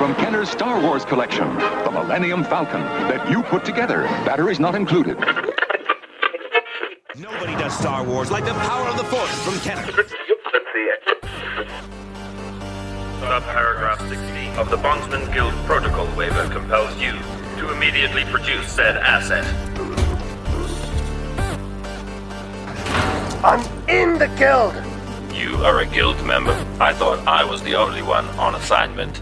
from Kenner's Star Wars collection, the Millennium Falcon, that you put together. Batteries not included. Nobody does Star Wars like the power of the Force from Kenner. Subparagraph 16 of the Bondsman Guild Protocol waiver compels you to immediately produce said asset. I'm in the guild! You are a guild member. I thought I was the only one on assignment.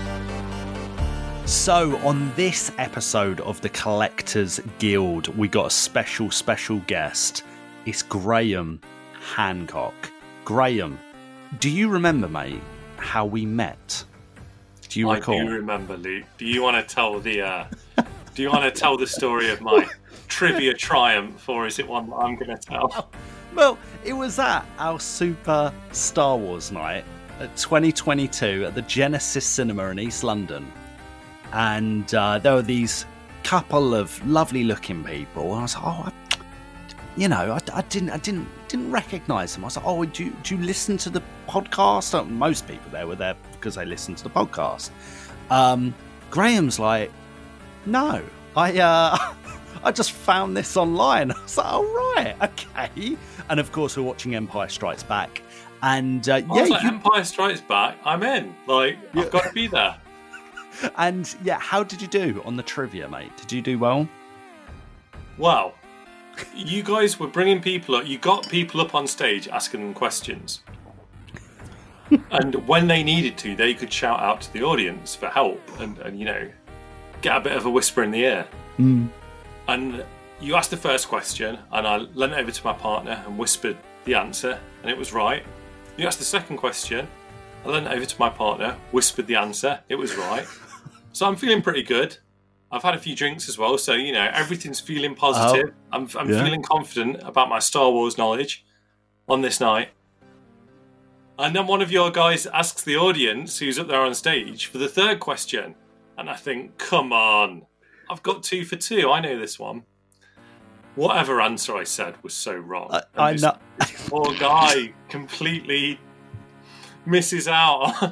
So, on this episode of the Collectors Guild, we got a special guest. It's Graham Hancock. Graham, do you remember, mate, how we met? Do you recall? I do remember, Luke. Do you want to tell the story of my trivia triumph, or is it one that I'm going to tell? Well, it was at our Super Star Wars night at 2022 at the Genesis Cinema in East London. And there were these couple of lovely-looking people. And I was like, I didn't recognise them. I was like, oh, do you listen to the podcast? Most people there were there because they listened to the podcast. Graham's like, no, I just found this online. I was like, oh, right, okay. And of course, we're watching Empire Strikes Back. And Empire Strikes Back, I'm in. I've got to be there. And yeah, how did you do on the trivia, mate? Did you do well? Well, you guys were bringing people up. You got people up on stage asking them questions. And when they needed to, they could shout out to the audience for help and get a bit of a whisper in the ear. Mm. And you asked the first question, and I leant over to my partner and whispered the answer, and it was right. You asked the second question, I leant over to my partner, whispered the answer, it was right. So I'm feeling pretty good. I've had a few drinks as well, so, everything's feeling positive. I'm feeling confident about my Star Wars knowledge on this night. And then one of your guys asks the audience, who's up there on stage, for the third question. And I think, come on, I've got 2 for 2. I know this one. Whatever answer I said was so wrong. I know. This poor guy completely misses out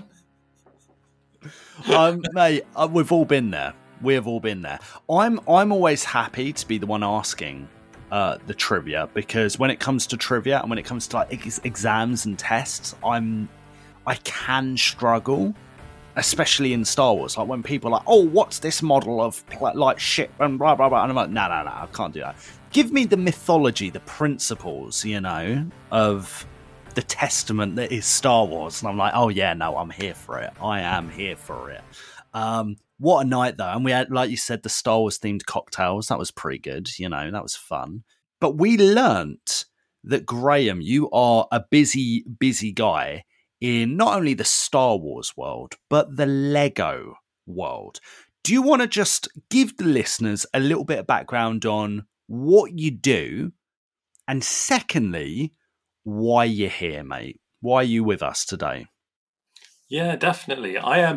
on. Mate, we've all been there. We have all been there. I'm always happy to be the one asking the trivia, because when it comes to trivia and when it comes to exams and tests, I can struggle. Especially in Star Wars, like when people are like, oh, what's this model of ship and blah, blah, blah. And I'm like, no, I can't do that. Give me the mythology, the principles, of the testament that is Star Wars. And I'm like, oh, yeah, no, I'm here for it. I am here for it. What a night, though. And we had, like you said, the Star Wars themed cocktails. That was pretty good. That was fun. But we learnt that, Graham, you are a busy guy in not only the Star Wars world, but the Lego world. Do you want to just give the listeners a little bit of background on what you do? And secondly, why you're here, mate? Why are you with us today? Yeah, definitely.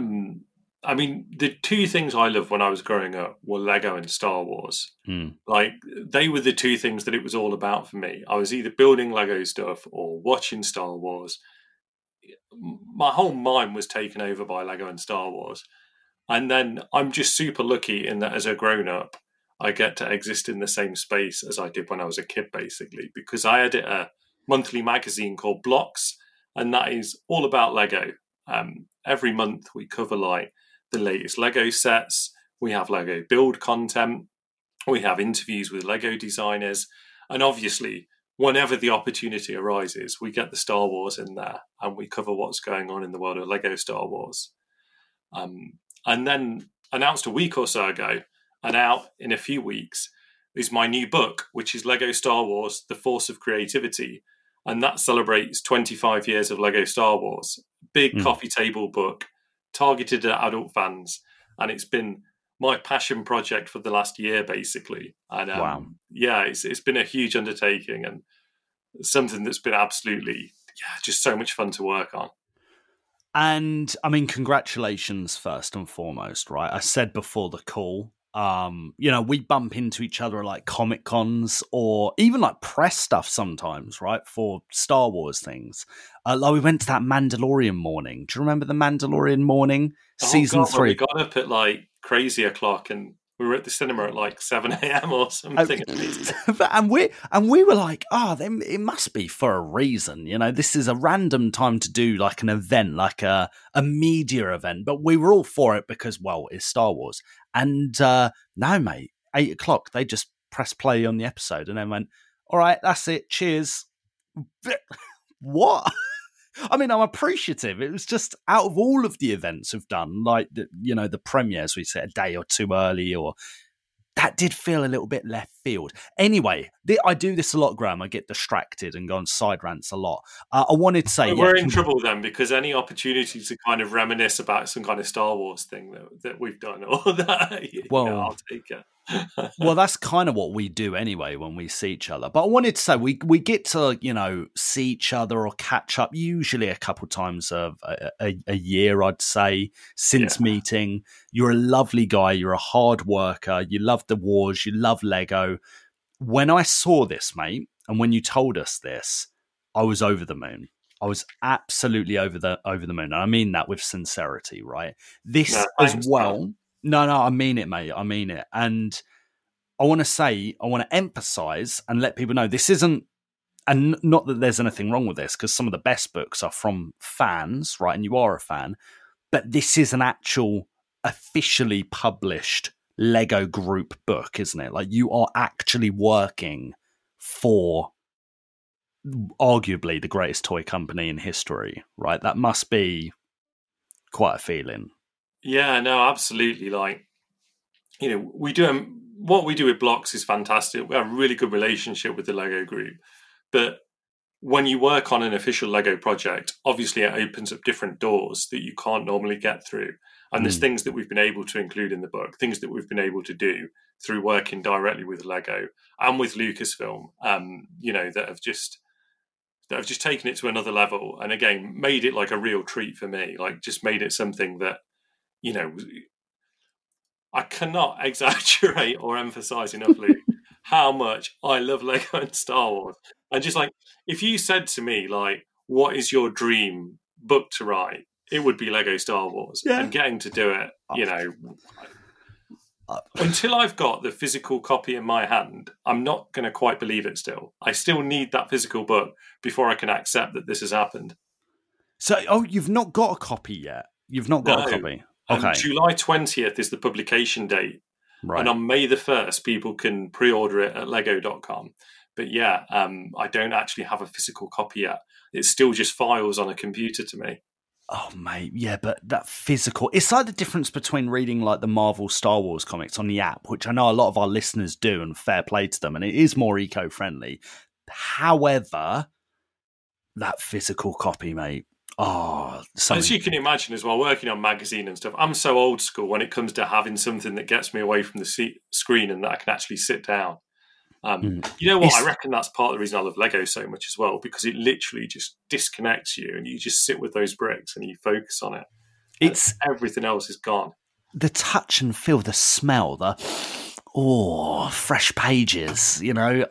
The 2 things I loved when I was growing up were Lego and Star Wars. They were the 2 things that it was all about for me. I was either building Lego stuff or watching Star Wars. My whole mind was taken over by Lego and Star Wars. And then I'm just super lucky in that as a grown-up, I get to exist in the same space as I did when I was a kid, basically, because I edit a monthly magazine called Blocks, and that is all about Lego. Every month we cover the latest Lego sets, we have Lego build content, we have interviews with Lego designers, and obviously whenever the opportunity arises, we get the Star Wars in there and we cover what's going on in the world of Lego Star Wars. And then announced a week or so ago, and out in a few weeks, is my new book, which is Lego Star Wars, The Force of Creativity. And that celebrates 25 years of Lego Star Wars. Big coffee table book, targeted at adult fans. And it's been my passion project for the last year, basically. And wow. Yeah, it's been a huge undertaking and something that's been absolutely, just so much fun to work on. And congratulations first and foremost, right? I said before the call We bump into each other at like Comic Cons or even like press stuff sometimes, right? For Star Wars things. Like we went to that Mandalorian morning. Do you remember the Mandalorian morning? Season 3. We got up at like crazy o'clock and we were at the cinema at like 7 a.m. or something. and we were like, it must be for a reason. This is a random time to do like an event, like a media event. But we were all for it because, well, it's Star Wars. And no, mate, 8 o'clock, they just pressed play on the episode and then went, all right, that's it. Cheers. What? I mean, I'm appreciative. It was just out of all of the events we've done, like the premieres, we said a day or two early, or that did feel a little bit left field. Anyway, I do this a lot, Graham. I get distracted and go on side rants a lot. I wanted to say... We're in trouble then, because any opportunity to kind of reminisce about some kind of Star Wars thing that we've done, or that, I'll take it. Well, that's kind of what we do anyway when we see each other. But I wanted to say we get to, see each other or catch up usually a couple times a year, I'd say, since meeting. You're a lovely guy. You're a hard worker. You love the wars. You love Lego. When I saw this, mate, and when you told us this, I was over the moon. I was absolutely over the moon. And I mean that with sincerity, right? This as well... Man. No, I mean it, mate. I mean it. And I want to emphasize and let people know this isn't, and not that there's anything wrong with this, because some of the best books are from fans, right? And you are a fan, but this is an actual officially published Lego Group book, isn't it? Like you are actually working for arguably the greatest toy company in history, right? That must be quite a feeling. Yeah, no, absolutely. Like, we do what we do with Blocks is fantastic. We have a really good relationship with the Lego Group. But when you work on an official Lego project, obviously it opens up different doors that you can't normally get through. And there's things that we've been able to include in the book, things that we've been able to do through working directly with Lego and with Lucasfilm, that have just taken it to another level. And again, made it like a real treat for me, like just made it something that, I cannot exaggerate or emphasize enough, Luke, how much I love Lego and Star Wars. And just like, if you said to me, like, what is your dream book to write? It would be Lego Star Wars. Yeah. And getting to do it, until I've got the physical copy in my hand, I'm not going to quite believe it still. I still need that physical book before I can accept that this has happened. So, you've not got a copy yet? You've not got a copy? Okay. July 20th is the publication date. Right. And on May the 1st, people can pre-order it at lego.com. But I don't actually have a physical copy yet. It's still just files on a computer to me. Oh, mate, yeah, but that physical... It's like the difference between reading like the Marvel Star Wars comics on the app, which I know a lot of our listeners do, and fair play to them, and it is more eco-friendly. However, that physical copy, mate, as you can imagine as well, working on magazine and stuff, I'm so old school when it comes to having something that gets me away from the screen and that I can actually sit down. You know what? I reckon that's part of the reason I love Lego so much as well, because it literally just disconnects you and you just sit with those bricks and you focus on it. Everything else is gone. The touch and feel, the smell, fresh pages,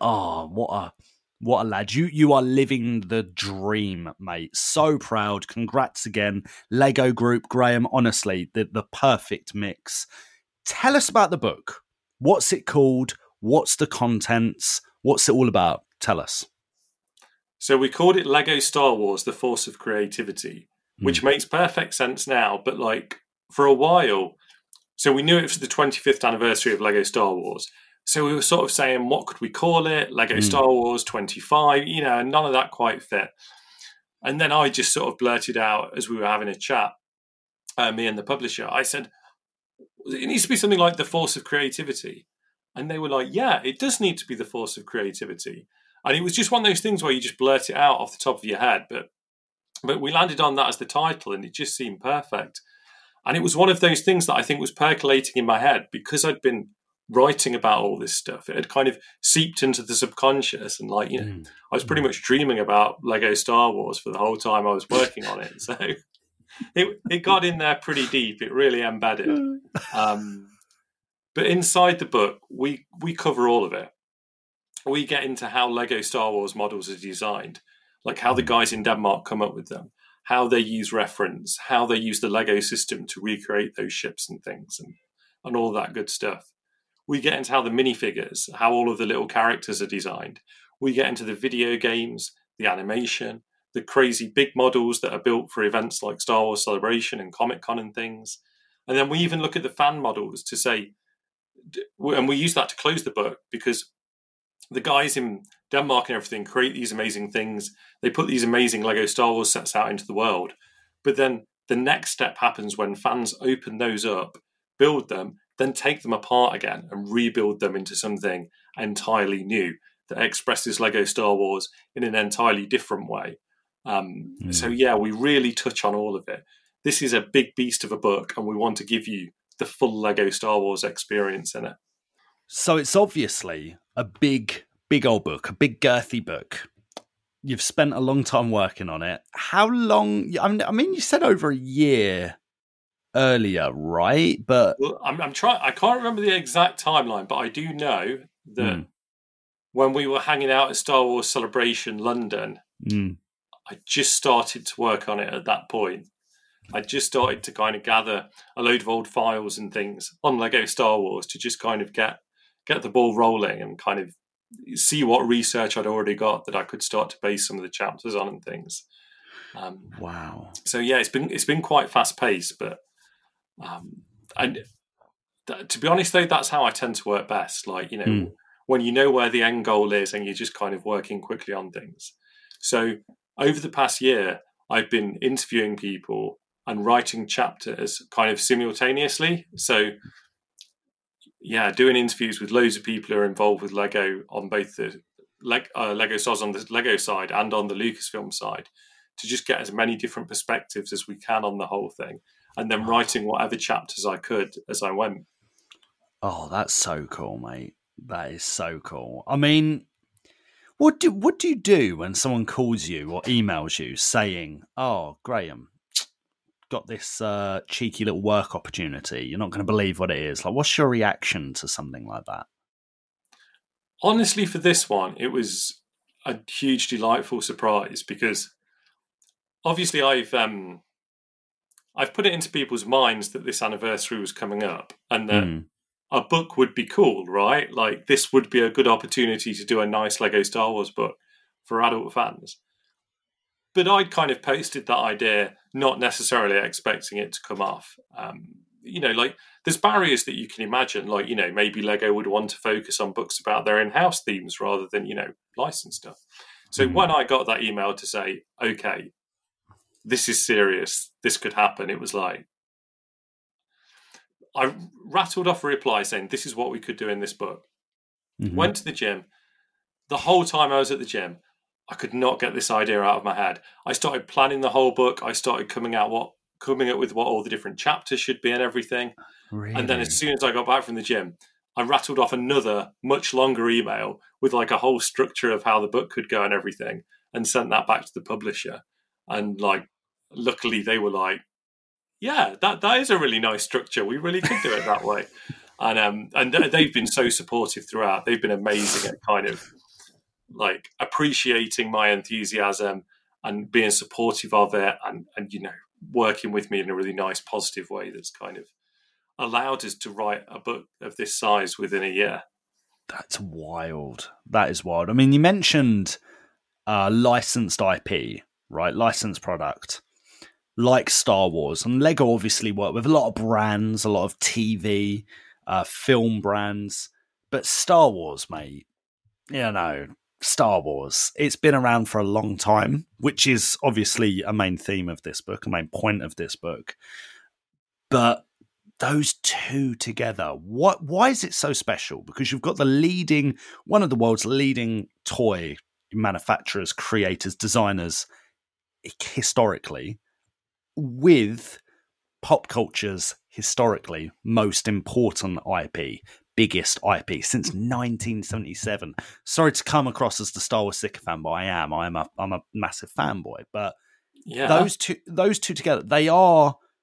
what a lad. You are living the dream, mate. So proud. Congrats again. Lego Group, Graham, honestly, the perfect mix. Tell us about the book. What's it called? What's the contents? What's it all about? Tell us. So we called it Lego Star Wars, The Force of Creativity, which makes perfect sense now. But like for a while, so we knew it was the 25th anniversary of Lego Star Wars. So we were sort of saying, what could we call it? Lego Star Wars 25, and none of that quite fit. And then I just sort of blurted out as we were having a chat, me and the publisher, I said, it needs to be something like The Force of Creativity. And they were like, yeah, it does need to be The Force of Creativity. And it was just one of those things where you just blurt it out off the top of your head. But we landed on that as the title and it just seemed perfect. And it was one of those things that I think was percolating in my head because I'd been writing about all this stuff. It had kind of seeped into the subconscious and I was pretty much dreaming about Lego Star Wars for the whole time I was working on it. So it got in there pretty deep. It really embedded. But inside the book, we cover all of it. We get into how Lego Star Wars models are designed, like how the guys in Denmark come up with them, how they use reference, how they use the Lego system to recreate those ships and things, and all that good stuff. We get into how the minifigures, how all of the little characters are designed. We get into the video games, the animation, the crazy big models that are built for events like Star Wars Celebration and Comic-Con and things. And then we even look at the fan models to say, and we use that to close the book, because the guys in Denmark and everything create these amazing things. They put these amazing Lego Star Wars sets out into the world. But then the next step happens when fans open those up, build them, then take them apart again and rebuild them into something entirely new that expresses Lego Star Wars in an entirely different way. So yeah, we really touch on all of it. This is a big beast of a book, and we want to give you the full Lego Star Wars experience in it. So it's obviously a big old book, a big girthy book. You've spent a long time working on it. How long? I mean, you said over a year earlier, right? But well, I'm trying. I can't remember the exact timeline, but I do know that when we were hanging out at Star Wars Celebration London, I just started to work on it at that point. I just started to kind of gather a load of old files and things on Lego Star Wars to just kind of get the ball rolling and kind of see what research I'd already got that I could start to base some of the chapters on and things. Wow. So yeah, it's been quite fast paced, but to be honest though, that's how I tend to work best. Like, when you know where the end goal is and you're just kind of working quickly on things. So over the past year, I've been interviewing people and writing chapters kind of simultaneously. So yeah, doing interviews with loads of people who are involved with Lego on both the Lego Stars on the Lego side and on the Lucasfilm side, to just get as many different perspectives as we can on the whole thing, and then writing whatever chapters I could as I went. Oh, that's so cool, mate. That is so cool. I mean, what do you do when someone calls you or emails you saying, "Oh, Graham, got this cheeky little work opportunity. You're not going to believe what it is." Like, what's your reaction to something like that? Honestly, for this one, it was a huge, delightful surprise, because obviously I've put it into people's minds that this anniversary was coming up and that a book would be cool, right? Like, this would be a good opportunity to do a nice Lego Star Wars book for adult fans. But I'd kind of posted that idea, not necessarily expecting it to come off. Like, there's barriers that you can imagine. Like, maybe Lego would want to focus on books about their in-house themes rather than, licensed stuff. So when I got that email to say, okay, this is serious, this could happen, it was like, I rattled off a reply saying, this is what we could do in this book. Went to the gym. The whole time I was at the gym, I could not get this idea out of my head. I started planning the whole book. I started coming up with what all the different chapters should be and everything. Really? And then as soon as I got back from the gym, I rattled off another much longer email with like a whole structure of how the book could go and everything, and sent that back to the publisher. And like, luckily they were like, yeah, that is a really nice structure. We really could do it that way. And they've been so supportive throughout. They've been amazing at kind of like appreciating my enthusiasm and being supportive of it, and working with me in a really nice, positive way that's kind of allowed us to write a book of this size within a year. That's wild. That is wild. I mean, you mentioned licensed IP, right? Licensed product, like Star Wars. And Lego obviously work with a lot of brands, a lot of TV, film brands. But Star Wars, mate, Star Wars, it's been around for a long time, which is obviously a main theme of this book, a main point of this book. But those two together, why is it so special? Because you've got one of the world's leading toy manufacturers, creators, designers, historically, with pop culture's historically most important IP, biggest IP since 1977. Sorry to come across as the Star Wars sycophant, but I'm a massive fanboy. But yeah, those two together, they are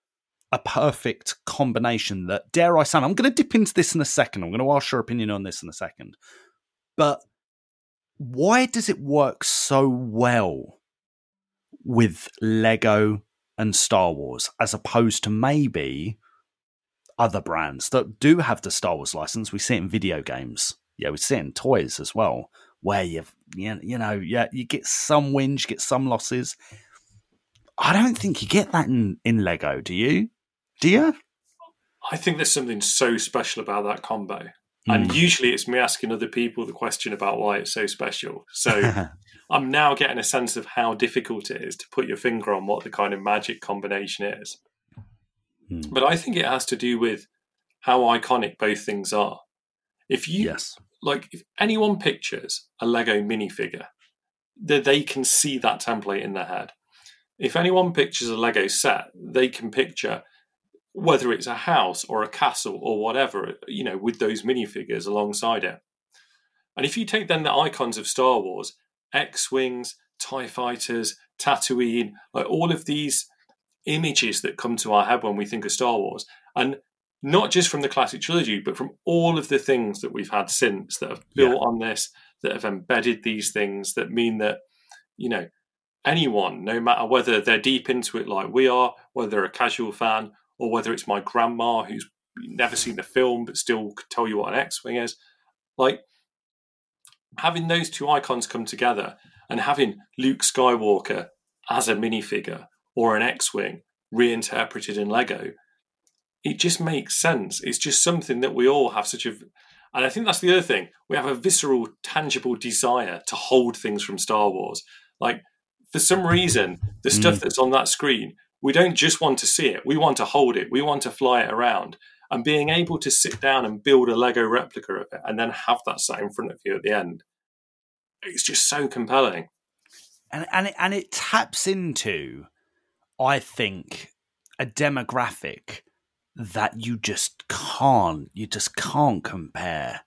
a perfect combination that, dare I say, I'm going to dip into this in a second. I'm going to ask your opinion on this in a second. But why does it work so well with Lego and Star Wars as opposed to maybe other brands that do have the Star Wars license? We see it in video games. Yeah, we see it in toys as well, where you get some wins, you get some losses. I don't think you get that in Lego, do you? Do you? I think there's something so special about that combo. And usually it's me asking other people the question about why it's so special. So I'm now getting a sense of how difficult it is to put your finger on what the kind of magic combination is. But I think it has to do with how iconic both things are. If anyone pictures a Lego minifigure, they can see that template in their head. If anyone pictures a Lego set, they can picture whether it's a house or a castle or whatever, with those minifigures alongside it. And if you take then the icons of Star Wars, X-Wings, TIE Fighters, Tatooine, like all of these images that come to our head when we think of Star Wars, and not just from the classic trilogy, but from all of the things that we've had since that have built on this, that have embedded these things that mean that, anyone, no matter whether they're deep into it like we are, whether they're a casual fan, or whether it's my grandma who's never seen the film but still could tell you what an X-Wing is, like having those two icons come together and having Luke Skywalker as a minifigure or an X-Wing reinterpreted in Lego, it just makes sense. It's just something that we all have and I think that's the other thing. We have a visceral, tangible desire to hold things from Star Wars. Like, for some reason, the stuff that's on that screen, we don't just want to see it. We want to hold it. We want to fly it around. And being able to sit down and build a Lego replica of it and then have that sat in front of you at the end, it's just so compelling. And it taps into, I think, a demographic that you just can't compare.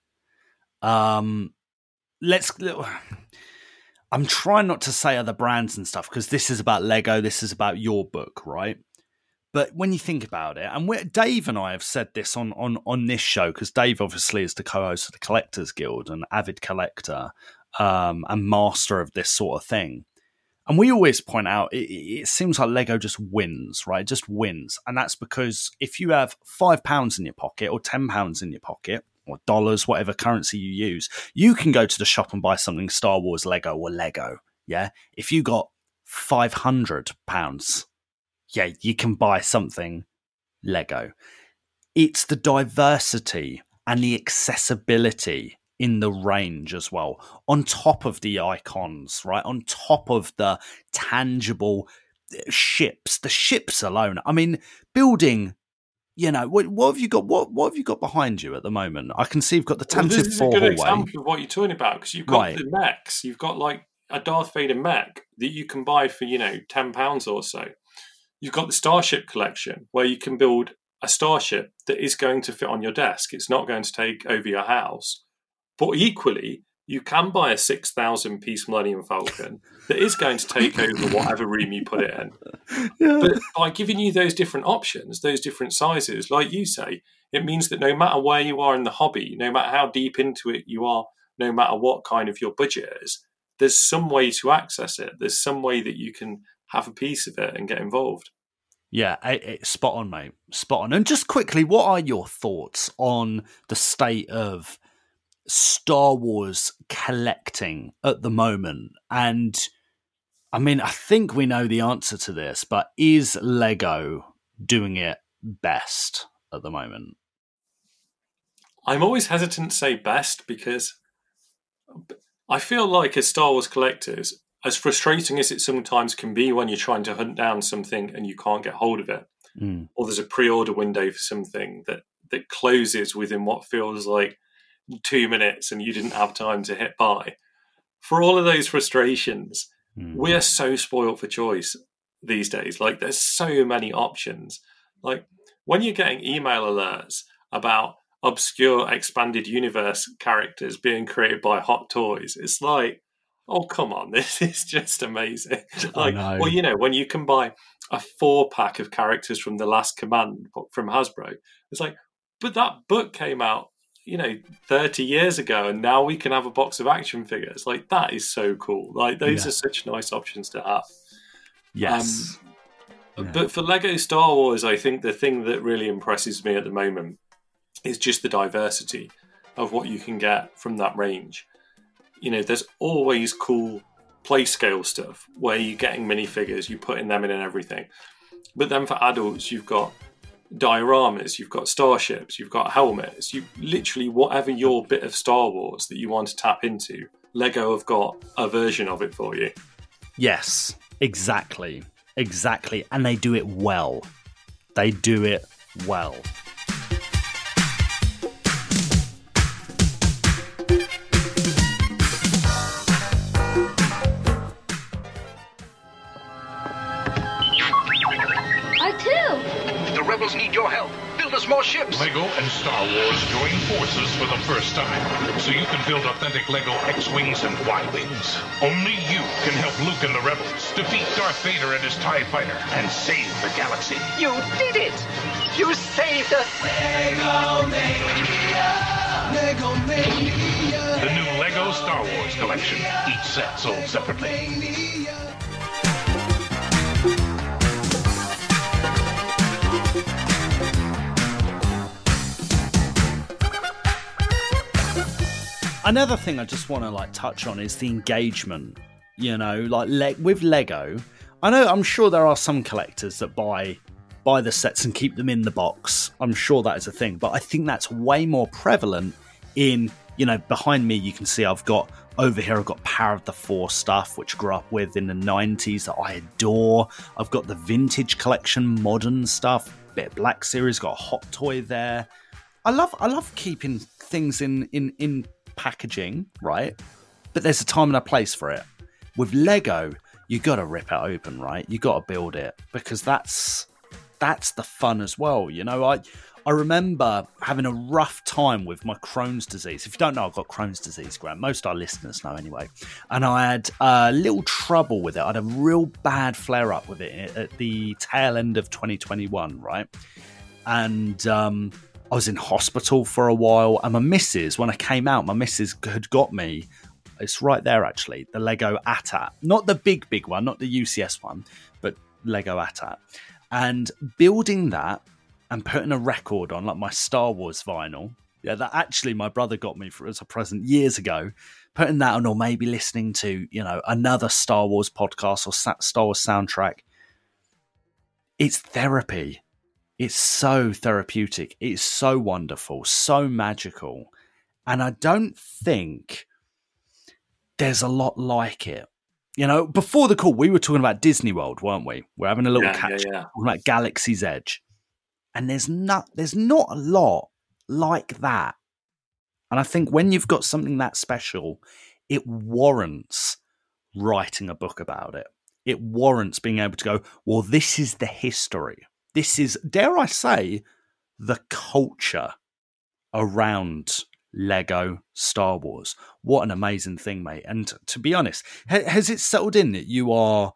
I'm trying not to say other brands and stuff because this is about Lego, this is about your book, right? But when you think about it, and Dave and I have said this on this show, because Dave obviously is the co-host of the Collectors Guild, an avid collector and master of this sort of thing. And we always point out, it seems like Lego just wins, right? It just wins. And that's because if you have £5 in your pocket or £10 in your pocket, or dollars, whatever currency you use, you can go to the shop and buy something Star Wars Lego or Lego. Yeah. If you got £500, yeah, you can buy something Lego. It's the diversity and the accessibility in the range as well, on top of the icons, right? On top of the tangible ships, the ships alone. I mean, building. What have you got? What have you got behind you at the moment? I can see you've got the Tantive 4 hallway. This is a good example of what you're talking about, because you've got the mechs. You've got like a Darth Vader mech that you can buy for £10 or so. You've got the Starship collection where you can build a starship that is going to fit on your desk. It's not going to take over your house, but equally you can buy a 6,000 piece Millennium Falcon that is going to take over whatever room you put it in. Yeah. But by giving you those different options, those different sizes, like you say, it means that no matter where you are in the hobby, no matter how deep into it you are, no matter what kind of your budget is, there's some way to access it. There's some way that you can have a piece of it and get involved. Yeah, spot on, mate. Spot on. And just quickly, what are your thoughts on the state of Star Wars collecting at the moment? And I mean, I think we know the answer to this, but is Lego doing it best at the moment? I'm always hesitant to say best, because I feel like as Star Wars collectors, as frustrating as it sometimes can be when you're trying to hunt down something and you can't get hold of it, or there's a pre-order window for something that closes within what feels like 2 minutes and you didn't have time to hit buy. For all of those frustrations, we are so spoiled for choice these days. Like, there's so many options. Like, when you're getting email alerts about obscure expanded universe characters being created by Hot Toys, it's like, oh, come on, this is just amazing. Like, well, when you can buy a 4-pack of characters from The Last Command from Hasbro. It's like, but that book came out, 30 years ago, and now we can have a box of action figures. Like, that is so cool. Like, those are such nice options to have. Yes. But for Lego Star Wars, I think the thing that really impresses me at the moment is just the diversity of what you can get from that range. There's always cool play scale stuff where you're getting minifigures, you're putting them in and everything. But then for adults, you've got dioramas, you've got starships, you've got helmets, you literally whatever your bit of Star Wars that you want to tap into, Lego have got a version of it for you. Yes, exactly. And they do it well. I too. The rebels need your help. Build us more ships. Lego and Star Wars join forces for the first time, so you can build authentic Lego X-Wings and Y-Wings. Only you can help Luke and the rebels defeat Darth Vader and his TIE fighter and save the galaxy. You did it! You saved us! Lego Mania! Lego Mania! The new Lego Star Wars collection. Each set sold separately. Another thing I just want to touch on is the engagement. With Lego, I'm sure there are some collectors that buy the sets and keep them in the box. I'm sure that is a thing, but I think that's way more prevalent in, behind me you can see I've got Power of the Force stuff, which I grew up with in the 90s that I adore. I've got the vintage collection, modern stuff, bit of Black Series, got a Hot Toy there. I love keeping things in packaging, right? But there's a time and a place for it. With Lego, you got to rip it open, right? You got to build it, because that's the fun as well. I remember having a rough time with my Crohn's disease. If you don't know, I've got Crohn's disease, Grant. Most of our listeners know anyway. And I had a little trouble with it. I had a real bad flare-up with it at the tail end of 2021, right? And I was in hospital for a while. And my missus, when I came out, my missus had got me, it's right there actually, the Lego AT-AT. Not the big one, not the UCS one, but Lego AT-AT. And building that and putting a record on, like my Star Wars vinyl, that actually my brother got me as a present years ago, putting that on, or maybe listening to, another Star Wars podcast or Star Wars soundtrack. It's therapy. It's so therapeutic. It's so wonderful, so magical. And I don't think there's a lot like it. Before the call, we were talking about Disney World, weren't we? We're having a little catch up, talking about Galaxy's Edge. And there's not a lot like that. And I think when you've got something that special, it warrants writing a book about it. It warrants being able to go, well, this is the history. This is, dare I say, the culture around Lego Star Wars. What an amazing thing, mate. And to be honest, has it settled in that you're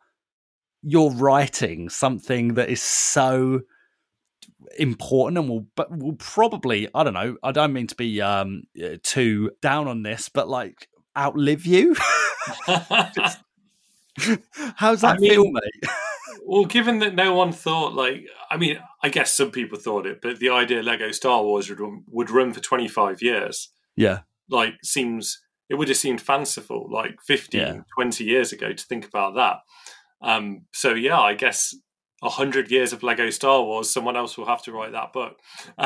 writing something that is so important and will probably, I don't know, I don't mean to be too down on this, but outlive you? How's that feel, mate? Well, given that no one thought, I guess some people thought it, but the idea Lego Star Wars would run for 25 years. Yeah. It would have seemed fanciful, 15, 20 years ago to think about that. So, yeah, I guess 100 years of Lego Star Wars, someone else will have to write that book.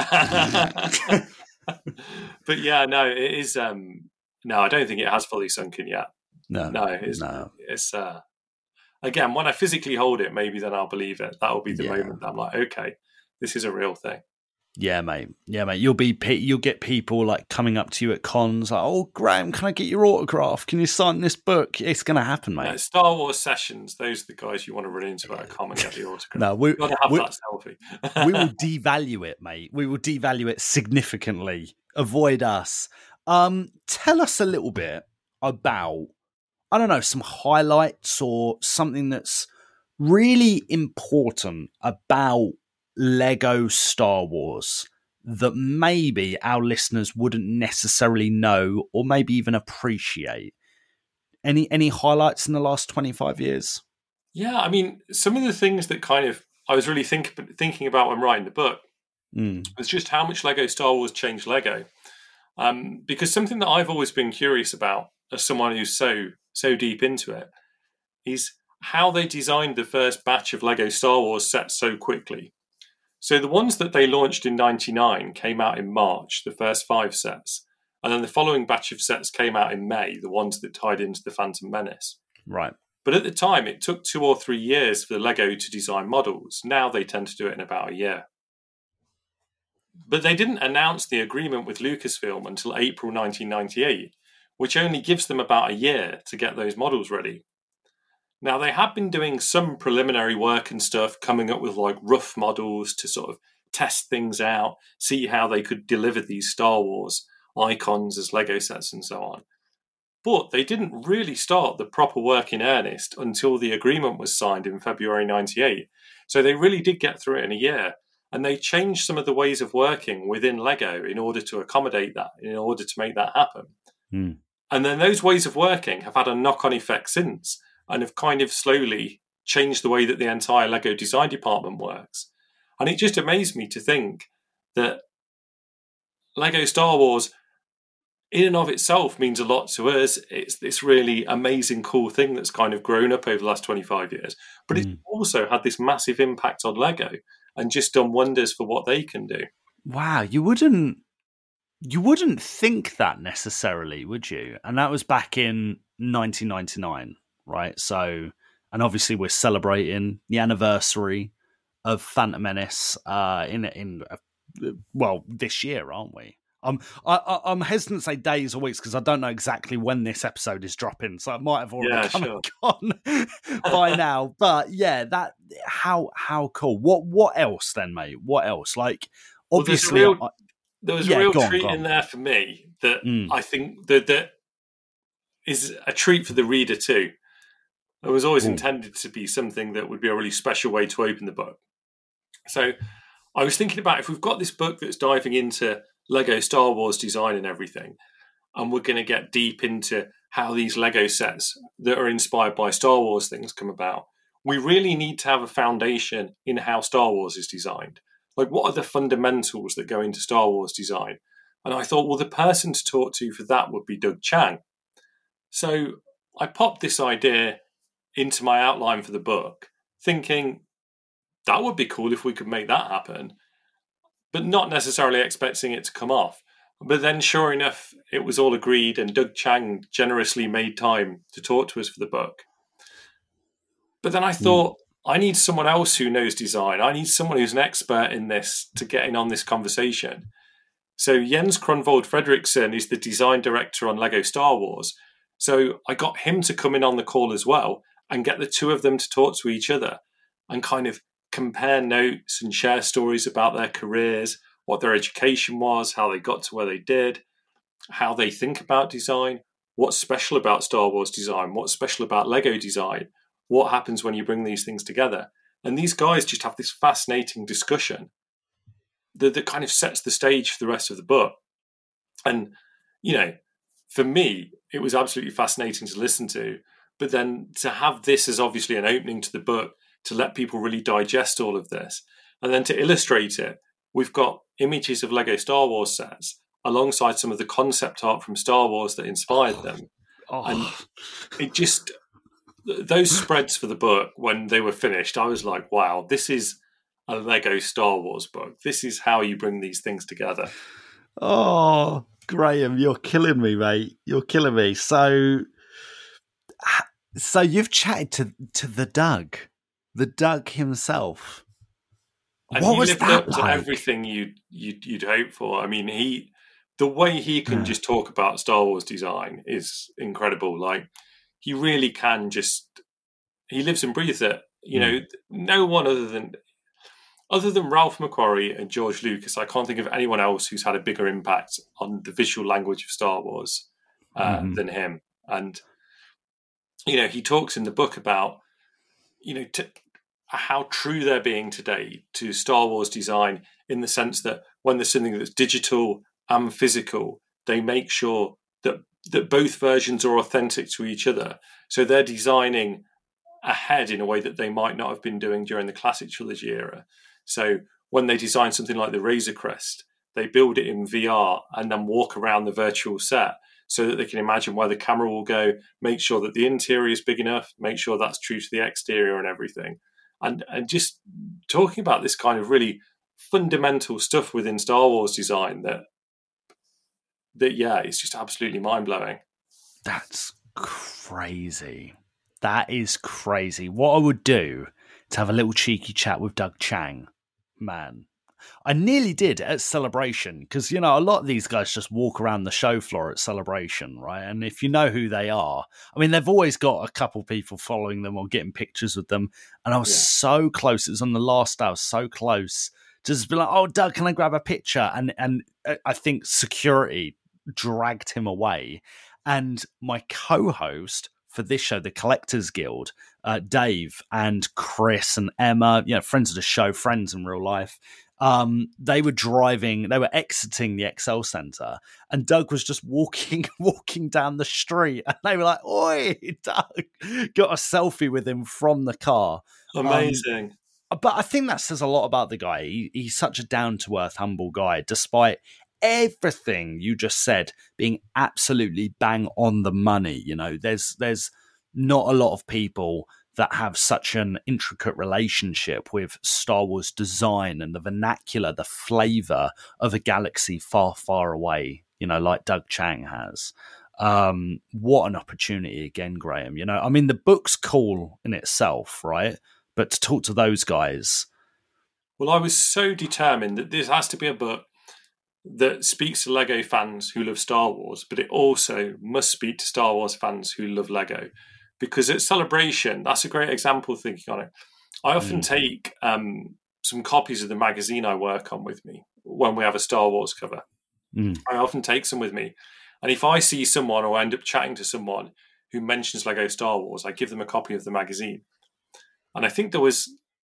But yeah, no, it is. No, I don't think it has fully sunk in yet. No, it's again, when I physically hold it, maybe then I'll believe it. That'll be the moment that I'm like, okay, this is a real thing. Yeah, mate. You'll get people coming up to you at cons, oh, Graham, can I get your autograph? Can you sign this book? It's going to happen, mate. Yeah, Star Wars sessions. Those are the guys you want to run into at a con and get the autograph. No, we've got to have that selfie. We will devalue it, mate. We will devalue it significantly. Avoid us. Tell us a little bit about, I don't know, some highlights or something that's really important about Lego Star Wars that maybe our listeners wouldn't necessarily know or maybe even appreciate? Any highlights in the last 25 years? Yeah, I mean, some of the things that kind of I was really thinking about when writing the book was just how much Lego Star Wars changed Lego. Because something that I've always been curious about, as someone who's so deep into it, is how they designed the first batch of Lego Star Wars sets so quickly. So the ones that they launched in '99 came out in March, the first 5 sets. And then the following batch of sets came out in May, the ones that tied into the Phantom Menace. Right. But at the time, it took 2 or 3 years for Lego to design models. Now they tend to do it in about a year. But they didn't announce the agreement with Lucasfilm until April 1998, which only gives them about a year to get those models ready. Now, they have been doing some preliminary work and stuff, coming up with like rough models to sort of test things out, see how they could deliver these Star Wars icons as Lego sets and so on. But they didn't really start the proper work in earnest until the agreement was signed in February 98. So they really did get through it in a year. And they changed some of the ways of working within Lego in order to accommodate that, in order to make that happen. And then those ways of working have had a knock-on effect since and have kind of slowly changed the way that the entire Lego design department works. And it just amazed me to think that Lego Star Wars in and of itself means a lot to us. It's this really amazing, cool thing that's kind of grown up over the last 25 years. But it's also had this massive impact on Lego and just done wonders for what they can do. Wow, you wouldn't think that necessarily, would you? And that was back in 1999, right? So, and obviously we're celebrating the anniversary of Phantom Menace this year, aren't we? I'm hesitant to say days or weeks because I don't know exactly when this episode is dropping, so it might have already gone by now. But yeah, that how cool. What else then, mate? What else? Like, obviously, there was a real treat in there for me that I think that is a treat for the reader too. It was always intended to be something that would be a really special way to open the book. So I was thinking about if we've got this book that's diving into Lego Star Wars design and everything, and we're going to get deep into how these Lego sets that are inspired by Star Wars things come about, we really need to have a foundation in how Star Wars is designed. Like, what are the fundamentals that go into Star Wars design? And I thought, well, the person to talk to for that would be Doug Chiang. So I popped this idea into my outline for the book, thinking that would be cool if we could make that happen, but not necessarily expecting it to come off. But then, sure enough, it was all agreed, and Doug Chiang generously made time to talk to us for the book. But then I thought, I need someone else who knows design. I need someone who's an expert in this to get in on this conversation. So Jens Kronvold Fredriksson is the design director on Lego Star Wars. So I got him to come in on the call as well and get the two of them to talk to each other and kind of compare notes and share stories about their careers, what their education was, how they got to where they did, how they think about design, what's special about Star Wars design, what's special about Lego design, what happens when you bring these things together. And these guys just have this fascinating discussion that kind of sets the stage for the rest of the book. And, you know, for me, it was absolutely fascinating to listen to. But then to have this as obviously an opening to the book, to let people really digest all of this, and then to illustrate it, we've got images of Lego Star Wars sets alongside some of the concept art from Star Wars that inspired them. And it just, those spreads for the book, when they were finished, I was like, wow, this is a Lego Star Wars book. This is how you bring these things together. Oh, Graham, you're killing me, mate. You're killing me. So you've chatted to the Doug himself. And what he was lived that up like? to everything you'd hope for. I mean, the way he can just talk about Star Wars design is incredible. Like, he really can he lives and breathes it. You know, no one other than Ralph McQuarrie and George Lucas, I can't think of anyone else who's had a bigger impact on the visual language of Star Wars than him. And, you know, he talks in the book about, you know, how true they're being today to Star Wars design, in the sense that when there's something that's digital and physical, they make sure that both versions are authentic to each other. So they're designing ahead in a way that they might not have been doing during the classic trilogy era. So when they design something like the Razor Crest, they build it in VR and then walk around the virtual set so that they can imagine where the camera will go, make sure that the interior is big enough, make sure that's true to the exterior and everything. And just talking about this kind of really fundamental stuff within Star Wars design that it's just absolutely mind-blowing. That's crazy. That is crazy. What I would do to have a little cheeky chat with Doug Chiang, man. I nearly did at Celebration, because, a lot of these guys just walk around the show floor at Celebration, right? And if you know who they are, I mean, they've always got a couple people following them or getting pictures with them. And I was so close. It was on the last day. I was so close to just be like, oh, Doug, can I grab a picture? And I think security dragged him away. And my co-host for this show, the Collectors Guild, Dave and Chris and Emma, friends of the show, friends in real life, they were exiting the Excel Centre, and Doug was just walking down the street, and they were like, oi, Doug, got a selfie with him from the car. Amazing. But I think that says a lot about the guy. He's such a down-to-earth, humble guy, despite everything you just said being absolutely bang on the money. There's not a lot of people that have such an intricate relationship with Star Wars design and the vernacular, the flavor of a galaxy far, far away, like Doug Chiang has. What an opportunity again, Graham. I mean, the book's cool in itself, right? But to talk to those guys. Well, I was so determined that this has to be a book that speaks to Lego fans who love Star Wars, but it also must speak to Star Wars fans who love Lego. Because at Celebration, that's a great example of thinking on it. I often take some copies of the magazine I work on with me when we have a Star Wars cover. I often take some with me. And if I see someone or end up chatting to someone who mentions Lego Star Wars, I give them a copy of the magazine. And I think there was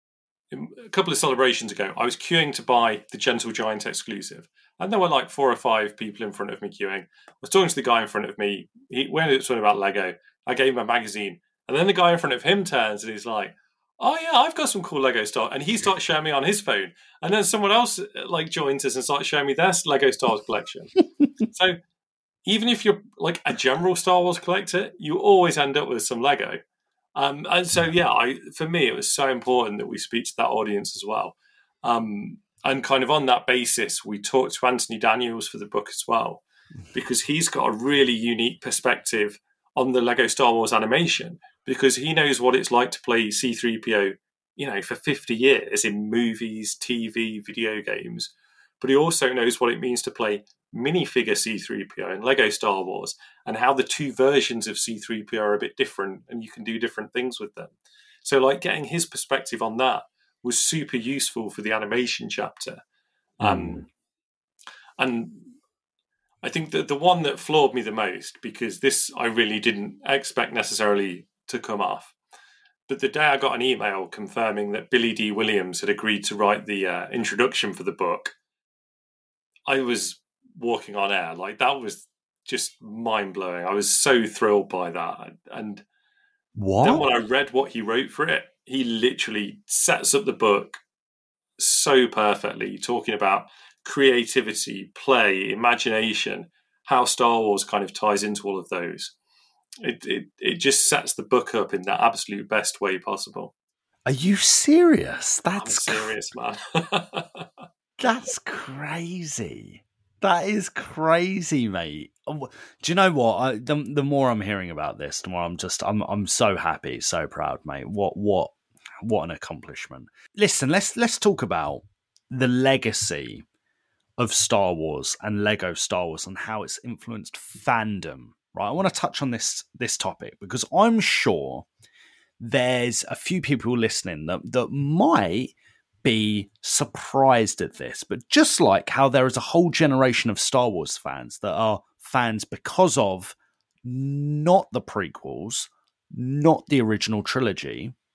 a couple of celebrations ago, I was queuing to buy the Gentle Giant exclusive. And there were like 4 or 5 people in front of me queuing. I was talking to the guy in front of me. We ended up talking about Lego. I gave him a magazine. And then the guy in front of him turns and he's like, oh yeah, I've got some cool Lego Star. And he starts showing me on his phone. And then someone else joins us and starts showing me their Lego Star Wars collection. So even if you're like a general Star Wars collector, you always end up with some Lego. And so, for me, it was so important that we speak to that audience as well. And kind of on that basis, we talked to Anthony Daniels for the book as well, because he's got a really unique perspective on the Lego Star Wars animation, because he knows what it's like to play C-3PO, for 50 years in movies, TV, video games. But he also knows what it means to play minifigure C-3PO in Lego Star Wars, and how the 2 versions of C-3PO are a bit different and you can do different things with them. So getting his perspective on that was super useful for the animation chapter. And I think that the one that floored me the most, because this I really didn't expect necessarily to come off, but the day I got an email confirming that Billy D. Williams had agreed to write the introduction for the book, I was walking on air. That was just mind-blowing. I was so thrilled by that. And then when I read what he wrote for it, he literally sets up the book so perfectly, talking about creativity, play, imagination, how Star Wars kind of ties into all of those. It just sets the book up in the absolute best way possible. Are you serious? I'm serious, man. That's crazy. That is crazy, mate. Do you know what? The more I'm hearing about this, the more I'm so happy, so proud, mate. What an accomplishment. Listen, let's talk about the legacy of Star Wars and Lego Star Wars and how it's influenced fandom. Right? I want to touch on this topic because I'm sure there's a few people listening that might be surprised at this, but just like how there is a whole generation of Star Wars fans that are fans because of not the prequels, not the original trilogy,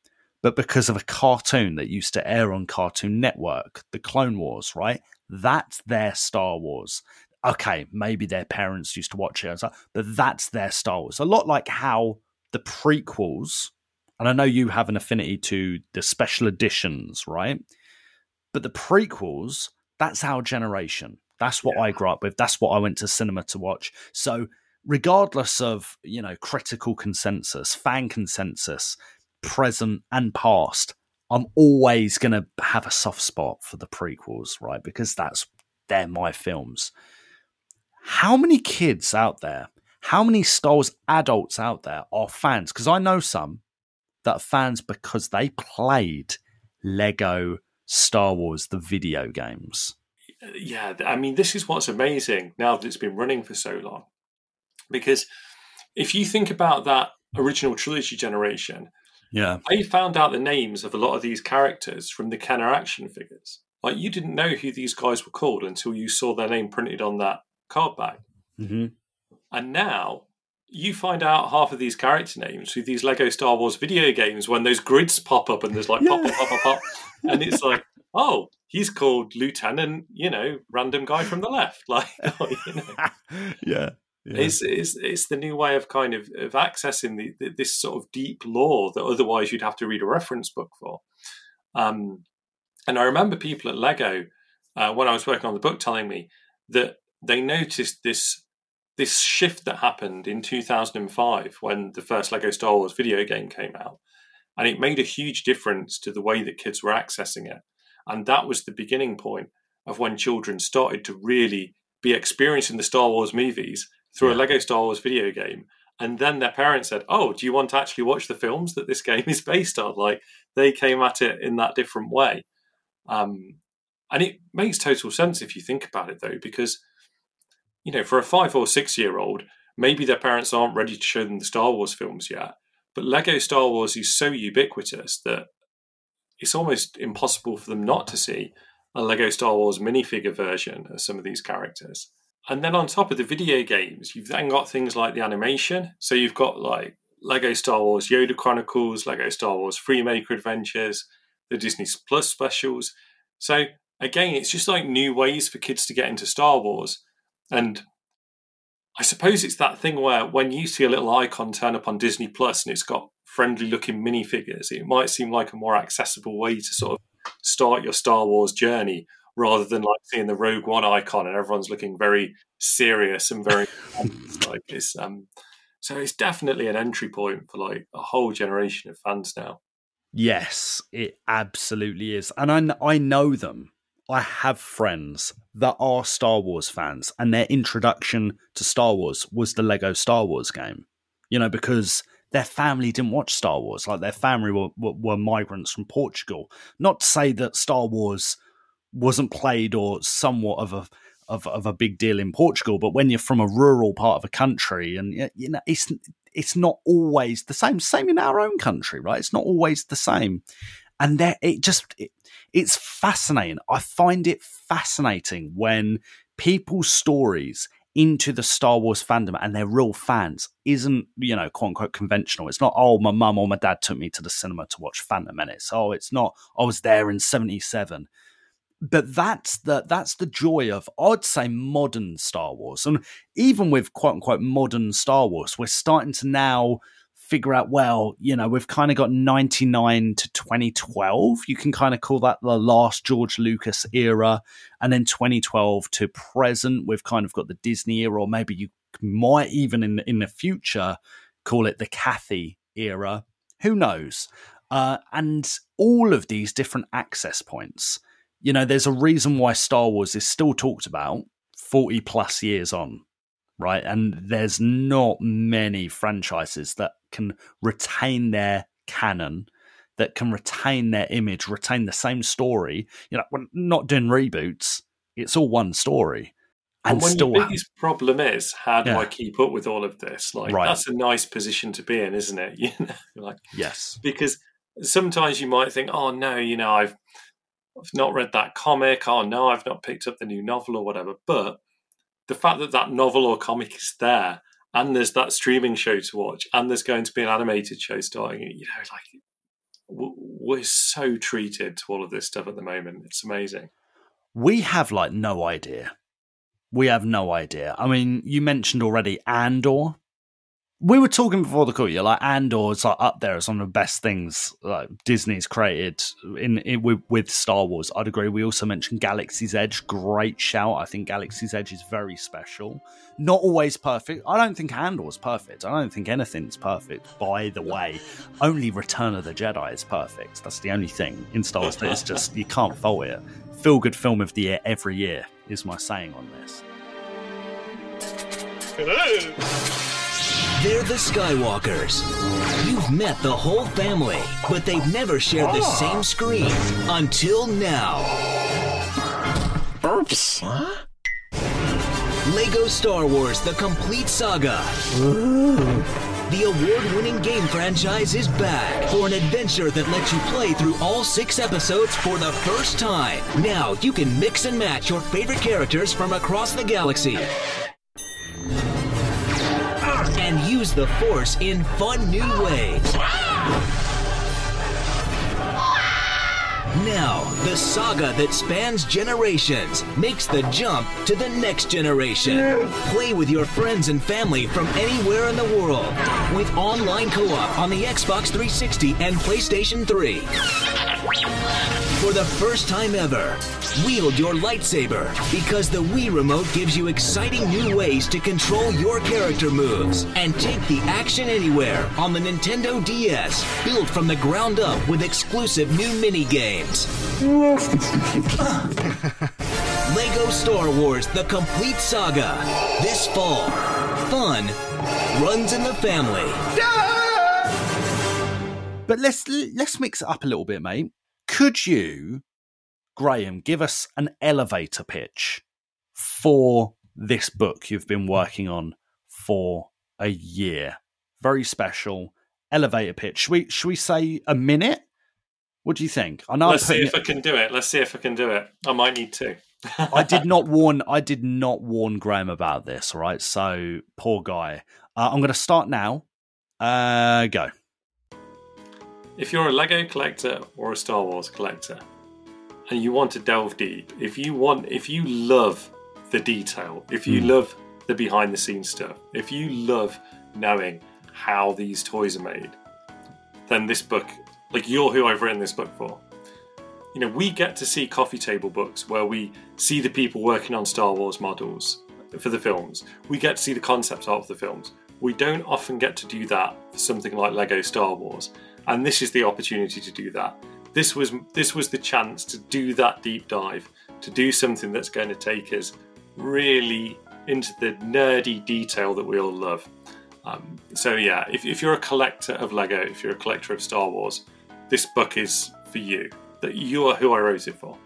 but because of a cartoon that used to air on Cartoon Network, the Clone Wars, right? That's their Star Wars. Okay, maybe their parents used to watch it, but that's their Star Wars. A lot like how the prequels, and I know you have an affinity to the special editions, right? But the prequels, that's our generation. That's what I grew up with. That's what I went to cinema to watch. So regardless of, critical consensus, fan consensus, present and past, I'm always going to have a soft spot for the prequels, right? Because they're my films. How many kids out there, how many Star Wars adults out there are fans? Because I know some that are fans because they played Lego Star Wars, the video games. Yeah, I mean, this is what's amazing now that it's been running for so long. Because if you think about that original trilogy generation, they found out the names of a lot of these characters from the Kenner action figures. Like, you didn't know who these guys were called until you saw their name printed on that card bag. Mm-hmm. And now you find out half of these character names through these Lego Star Wars video games when those grids pop up and there's like pop, pop, pop, pop, pop. And it's like, oh, he's called Lieutenant, random guy from the left. Like, Yeah. It's the new way of kind of accessing this sort of deep lore that otherwise you'd have to read a reference book for. And I remember people at Lego, when I was working on the book, telling me that they noticed this shift that happened in 2005 when the first Lego Star Wars video game came out. And it made a huge difference to the way that kids were accessing it. And that was the beginning point of when children started to really be experiencing the Star Wars movies through a Lego Star Wars video game. And then their parents said, oh, do you want to actually watch the films that this game is based on? Like, they came at it in that different way. And it makes total sense if you think about it, though, because, for a 5 or 6 year old, maybe their parents aren't ready to show them the Star Wars films yet. But Lego Star Wars is so ubiquitous that it's almost impossible for them not to see a Lego Star Wars minifigure version of some of these characters. And then on top of the video games, you've then got things like the animation. So you've got like Lego Star Wars Yoda Chronicles, Lego Star Wars Freemaker Adventures, the Disney Plus specials. So again, it's just like new ways for kids to get into Star Wars. And I suppose it's that thing where when you see a little icon turn up on Disney Plus and it's got friendly looking minifigures, it might seem like a more accessible way to sort of start your Star Wars journey rather than like seeing the Rogue One icon and everyone's looking very serious and very like this. So it's definitely an entry point for like a whole generation of fans now. Yes, it absolutely is. And I know them. I have friends that are Star Wars fans, and their introduction to Star Wars was the Lego Star Wars game, because their family didn't watch Star Wars. Like, their family were migrants from Portugal. Not to say that Star Wars wasn't played or somewhat of a big deal in Portugal, but when you're from a rural part of a country, and it's not always the same. Same in our own country, right? It's not always the same. And it's fascinating. I find it fascinating when people's stories into the Star Wars fandom and they're real fans isn't, quote unquote conventional. It's not, oh, my mum or my dad took me to the cinema to watch Phantom Menace. Oh, it's not, I was there in 1977. But that's the joy of, I'd say, modern Star Wars. And even with quote unquote modern Star Wars, we're starting to now figure out, well, we've kind of got 99 to 2012. You can kind of call that the last George Lucas era. And then 2012 to present, we've kind of got the Disney era, or maybe you might even in the future call it the Cathy era. Who knows? And all of these different access points. There's a reason why Star Wars is still talked about 40 plus years on, right? And there's not many franchises that can retain their canon, that can retain their image, retain the same story. We're not doing reboots. It's all one story. And when your biggest problem is, how do I keep up with all of this? Like, that's a nice position to be in, isn't it? Yes. Because sometimes you might think, oh, no, I've not read that comic. Oh, no, I've not picked up the new novel or whatever. But the fact that novel or comic is there, and there's that streaming show to watch, and there's going to be an animated show starting, we're so treated to all of this stuff at the moment. It's amazing. We have like no idea. We have no idea. I mean, you mentioned already Andor. We were talking before the call. You're like Andor is like up there as one of the best things like Disney's created with Star Wars. I'd agree. We also mentioned Galaxy's Edge. Great shout. I think Galaxy's Edge is very special. Not always perfect. I don't think Andor's perfect. I don't think anything's perfect. By the way, only Return of the Jedi is perfect. That's the only thing in Star Wars that is just you can't fault it. Feel good film of the year every year is my saying on this. They're the Skywalkers. You've met the whole family, but they've never shared the same screen until now. Oops. Huh? Lego Star Wars: The Complete Saga. The award-winning game franchise is back for an adventure that lets you play through all 6 episodes for the first time. Now you can mix and match your favorite characters from across the galaxy and use the Force in fun new ways. Now, the saga that spans generations makes the jump to the next generation. Play with your friends and family from anywhere in the world with online co-op on the Xbox 360 and PlayStation 3. For the first time ever, wield your lightsaber because the Wii Remote gives you exciting new ways to control your character moves and take the action anywhere on the Nintendo DS, built from the ground up with exclusive new mini-games. Lego Star Wars: The Complete Saga. This fall. Fun runs in the family. But let's mix it up a little bit, mate. Could you, Graham, give us an elevator pitch for this book you've been working on for a year? Very special elevator pitch. Should we say a minute? What do you think? I know. Let's see if I can do it. I might need to. I did not warn Graham about this. All right, so poor guy. I'm going to start now. Go. If you're a Lego collector or a Star Wars collector, and you want to delve deep, if you love the detail, if you love the behind the scenes stuff, if you love knowing how these toys are made, then this book, like, you're who I've written this book for. You know, we get to see coffee table books where we see the people working on Star Wars models for the films. We get to see the concept art of the films. We don't often get to do that for something like Lego Star Wars. And this is the opportunity to do that. This was the chance to do that deep dive, to do something that's going to take us really into the nerdy detail that we all love. So yeah, if you're a collector of Lego, if you're a collector of Star Wars, this book is for you. That you are who I wrote it for.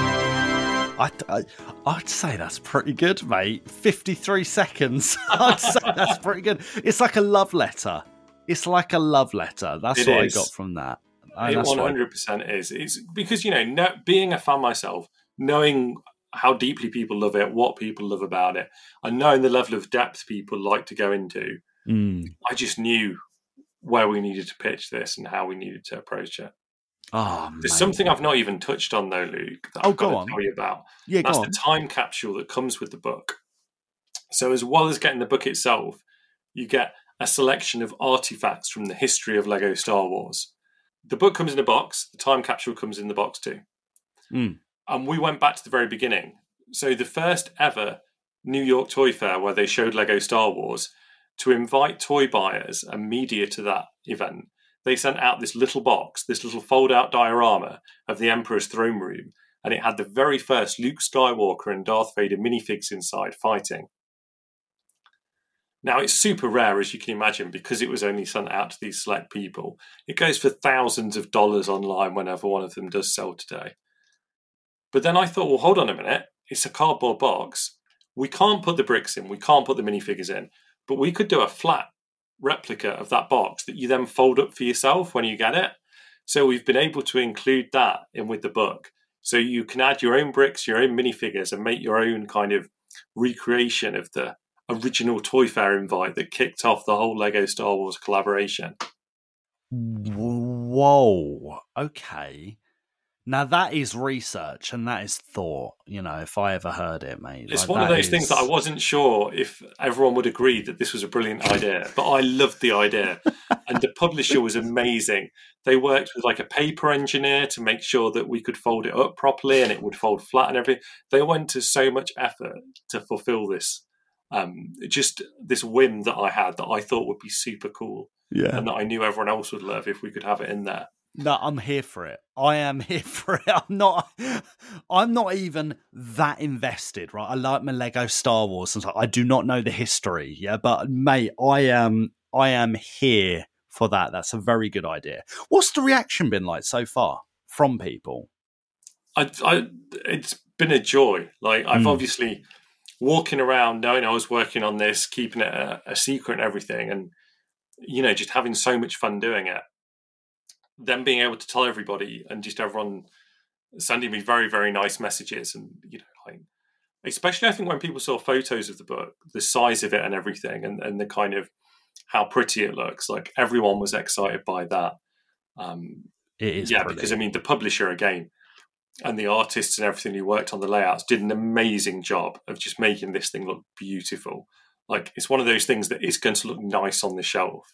I'd say that's pretty good, mate. 53 seconds. I'd say that's pretty good. It's like a love letter. That's what I got from that. It 100% is. It's because, being a fan myself, knowing how deeply people love it, what people love about it, and knowing the level of depth people like to go into, I just knew where we needed to pitch this and how we needed to approach it. Oh, There's something I've not even touched on, though, Luke, that I've got to tell you about. Yeah, that's the time capsule that comes with the book. So as well as getting the book itself, you get a selection of artifacts from the history of Lego Star Wars. The book comes in a box. The time capsule comes in the box too. And we went back to the very beginning. So the first ever New York Toy Fair where they showed Lego Star Wars, to invite toy buyers and media to that event, they sent out this little box, this little fold-out diorama of the Emperor's throne room, and it had the very first Luke Skywalker and Darth Vader minifigs inside fighting. Now, it's super rare, as you can imagine, because it was only sent out to these select people. It goes for thousands of dollars online whenever one of them does sell today. But then I thought, well, hold on a minute. It's a cardboard box. We can't put the bricks in. We can't put the minifigures in. But we could do a flat replica of that box that you then fold up for yourself when you get it. So we've been able to include that in with the book. So you can add your own bricks, your own minifigures, and make your own kind of recreation of the original Toy Fair invite that kicked off the whole Lego Star Wars collaboration. Whoa. Okay. Now that is research and that is thought, if I ever heard it, mate. It's one of those things that I wasn't sure if everyone would agree that this was a brilliant idea, but I loved the idea. And the publisher was amazing. They worked with like a paper engineer to make sure that we could fold it up properly and it would fold flat and everything. They went to so much effort to fulfill this, just this whim that I had that I thought would be super cool. Yeah. And that I knew everyone else would love if we could have it in there. No, I'm here for it. I am here for it. I'm not even that invested, right? I like my Lego Star Wars and so I do not know the history, yeah, but mate, I am here for that. That's a very good idea. What's the reaction been like so far from people? It's been a joy. Like I've obviously walking around knowing I was working on this, keeping it a secret and everything, and just having so much fun doing it. Then being able to tell everybody and just everyone sending me very, very nice messages. And, especially I think when people saw photos of the book, the size of it and everything and the kind of how pretty it looks, like everyone was excited by that. It is pretty. Because the publisher again and the artists and everything who worked on the layouts did an amazing job of just making this thing look beautiful. Like it's one of those things that is going to look nice on the shelf.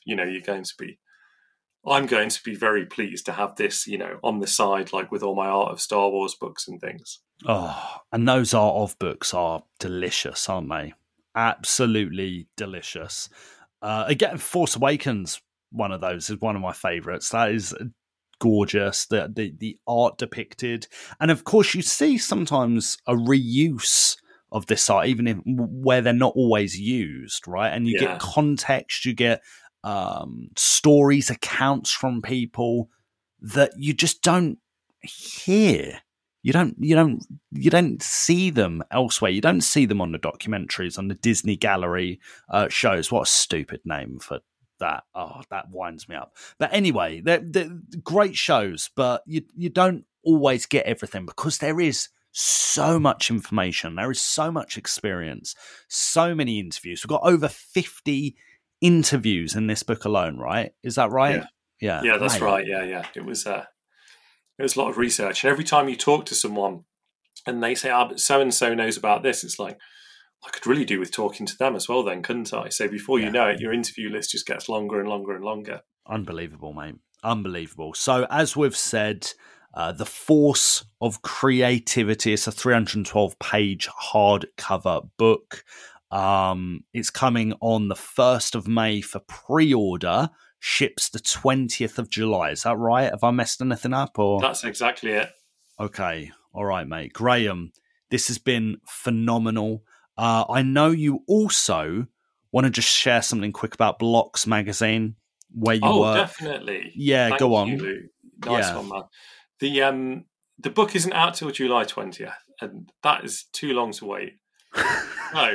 I'm going to be very pleased to have this, on the side, like with all my Art of Star Wars books and things. Oh, and those Art of books are delicious, aren't they? Absolutely delicious. Again, Force Awakens, one of those is one of my favourites. That is gorgeous. The art depicted, and of course, you see sometimes a reuse of this art, even where they're not always used, right? And you get context, you get stories, accounts from people that you just don't hear. You don't see them elsewhere. You don't see them on the documentaries, on the Disney Gallery shows. What a stupid name for that. Oh, that winds me up. But anyway, they're great shows, but you don't always get everything because there is so much information. There is so much experience, so many interviews. We've got over 50 interviews in this book alone, right? Is that right? Yeah, that's right. Yeah. It was a lot of research, and every time you talk to someone and they say, but so and so knows about this, it's like I could really do with talking to them as well then, couldn't I? So before you know it, your interview list just gets longer and longer and longer. Unbelievable, mate. Unbelievable. So as we've said, The Force of Creativity is a 312-page hardcover book. It's coming on the 1st of May for pre-order, ships the 20th of July. Is that right? Have I messed anything up? Or that's exactly it. Okay. All right, mate. Graham, this has been phenomenal. I know you also want to just share something quick about Blocks magazine, where you work. Oh, definitely. Yeah, Thank go on. You, Lou. Nice one, man. The book isn't out till July 20th, and that is too long to wait. No.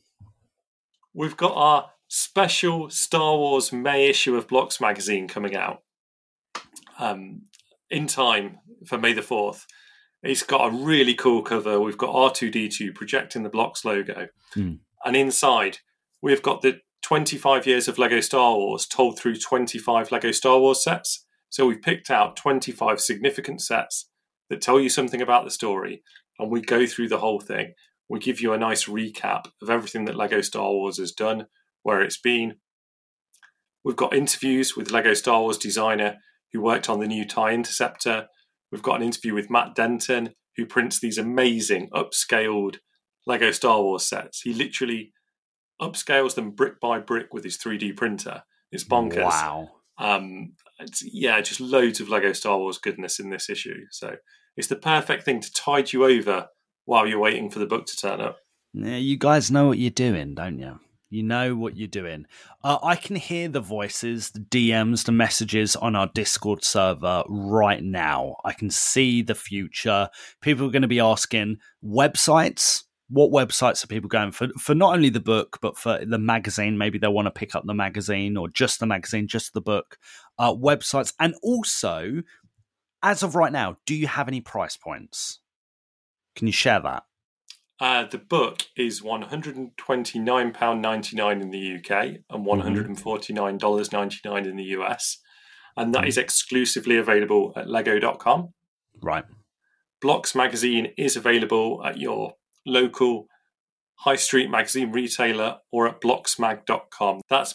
We've got our special Star Wars May issue of Blocks magazine coming out in time for May the 4th. It's got a really cool cover. We've got R2-D2 projecting the Blocks logo. And inside, we've got the 25 years of Lego Star Wars told through 25 Lego Star Wars sets. So we've picked out 25 significant sets that tell you something about the story, and we go through the whole thing. We give you a nice recap of everything that Lego Star Wars has done, where it's been. We've got interviews with Lego Star Wars designer who worked on the new TIE Interceptor. We've got an interview with Matt Denton, who prints these amazing upscaled Lego Star Wars sets. He literally upscales them brick by brick with his 3D printer. It's bonkers. Wow. Just loads of Lego Star Wars goodness in this issue. So it's the perfect thing to tide you over while you're waiting for the book to turn up. Yeah, you guys know what you're doing, don't you? You know what you're doing. I can hear the voices, the DMs, the messages on our Discord server right now. I can see the future. People are going to be asking websites. What websites are people going for not only the book, but for the magazine? Maybe they'll want to pick up the magazine, or just the magazine, just the book. Websites. And also, as of right now, do you have any price points? Can you share that? The book is £129.99 in the UK and $149.99 in the US. and that is exclusively available at lego.com. Right. Blocks magazine is available at your local high street magazine retailer or at blocksmag.com. That's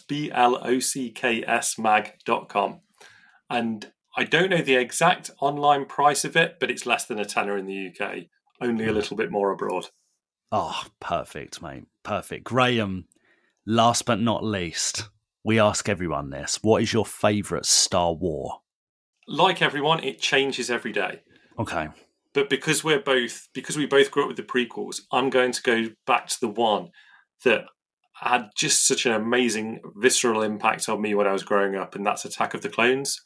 BLOCKS mag.com. And I don't know the exact online price of it, but it's less than a tenner in the UK, only a little bit more abroad. Oh, perfect, mate. Perfect. Graham, last but not least, we ask everyone this. What is your favourite Star Wars? Like everyone, it changes every day. Okay. But because we both grew up with the prequels, I'm going to go back to the one that had just such an amazing visceral impact on me when I was growing up, and that's Attack of the Clones.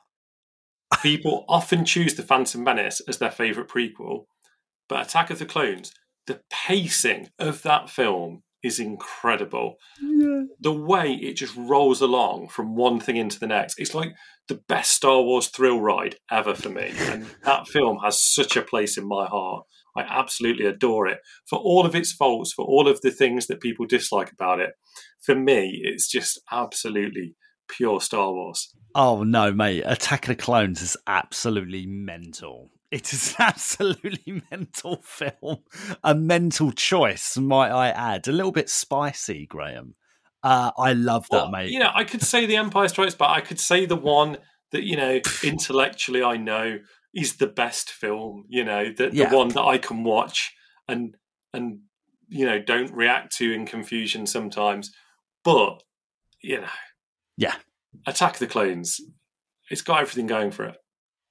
People often choose The Phantom Menace as their favourite prequel, but Attack of the Clones, the pacing of that film is incredible. Yeah. The way it just rolls along from one thing into the next. It's like the best Star Wars thrill ride ever for me. And that film has such a place in my heart. I absolutely adore it. For all of its faults, for all of the things that people dislike about it, for me, it's just absolutely pure Star Wars. Oh, no, mate. Attack of the Clones is absolutely mental. It is an absolutely mental film. A mental choice, might I add. A little bit spicy, Graham. I love that, mate. You know, I could say The Empire Strikes Back. I could say the one that, you know, intellectually I know is the best film, you know, the one that I can watch and you know, don't react to in confusion sometimes. But, you know. Yeah. Attack of the Clones. It's got everything going for it.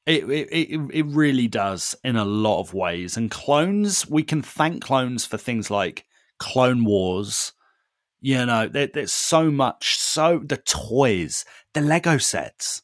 It really does in a lot of ways. And Clones, we can thank Clones for things like Clone Wars. You know, there's so much. So the toys, the Lego sets.